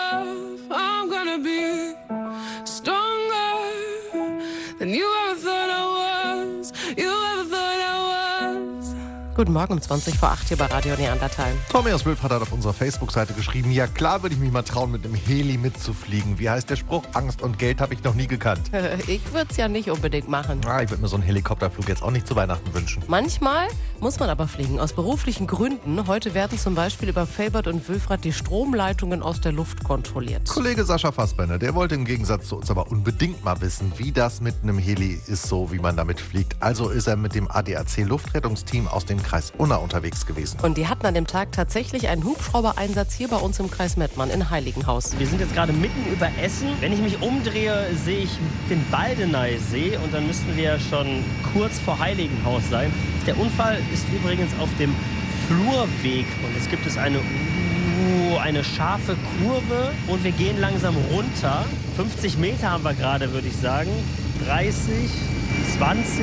love, I'm gonna be stronger than you ever thought I was. You ever thought I was. Guten Morgen um 20 vor 8 hier bei Radio Neandertal. Tommy aus Wilfrat hat auf unserer Facebook-Seite geschrieben, ja klar würde ich mich mal trauen, mit einem Heli mitzufliegen. Wie heißt der Spruch? Angst und Geld habe ich noch nie gekannt. Ich würde es ja nicht unbedingt machen. Ich würde mir so einen Helikopterflug jetzt auch nicht zu Weihnachten wünschen. Manchmal muss man aber fliegen, aus beruflichen Gründen. Heute werden zum Beispiel über Velbert und Wilfrat die Stromleitungen aus der Luft kontrolliert. Kollege Sascha Fassbender, der wollte im Gegensatz zu uns aber unbedingt mal wissen, wie das mit einem Heli ist, so wie man damit fliegt. Also ist er mit dem ADAC Luftrettungsteam aus dem Kreis Unna unterwegs gewesen. Und die hatten an dem Tag tatsächlich einen Hubschrauber-Einsatz hier bei uns im Kreis Mettmann in Heiligenhaus. Wir sind jetzt gerade mitten über Essen. Wenn ich mich umdrehe, sehe ich den Baldeneysee und dann müssten wir schon kurz vor Heiligenhaus sein. Der Unfall ist übrigens auf dem Flurweg und jetzt gibt es eine scharfe Kurve und wir gehen langsam runter. 50 Meter haben wir gerade, würde ich sagen. 30, 20,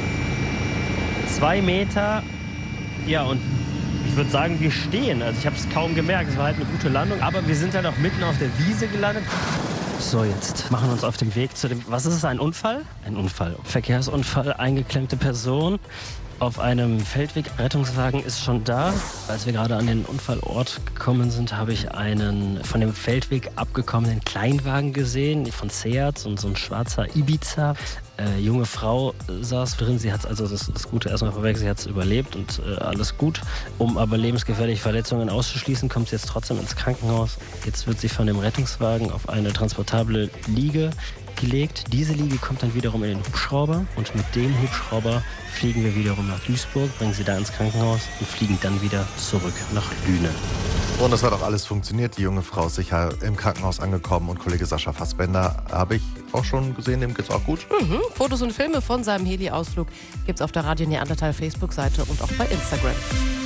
2 Meter. Ja, und ich würde sagen, wir stehen. Also ich habe es kaum gemerkt. Es war halt eine gute Landung. Aber wir sind halt auch mitten auf der Wiese gelandet. So, jetzt machen wir uns auf den Weg zu dem... Was ist es, ein Unfall? Ein Unfall. Verkehrsunfall, eingeklemmte Person. Auf einem Feldweg. Rettungswagen ist schon da. Als wir gerade an den Unfallort gekommen sind, habe ich einen von dem Feldweg abgekommenen Kleinwagen gesehen, von Seat, und so ein schwarzer Ibiza. Junge Frau saß drin. Sie hat also das Gute erstmal vorweg, sie hat es überlebt und alles gut. Um aber lebensgefährliche Verletzungen auszuschließen, kommt sie jetzt trotzdem ins Krankenhaus. Jetzt wird sie von dem Rettungswagen auf eine transportable Liege gelegt. Diese Liege kommt dann wiederum in den Hubschrauber und mit dem Hubschrauber fliegen wir wiederum nach Duisburg, bringen sie da ins Krankenhaus und fliegen dann wieder zurück nach Lünen. Und das hat auch alles funktioniert. Die junge Frau ist sicher im Krankenhaus angekommen und Kollege Sascha Fassbender habe ich auch schon gesehen, dem geht's auch gut. Fotos und Filme von seinem Heli-Ausflug gibt's auf der Radio Neandertal Facebook-Seite und auch bei Instagram.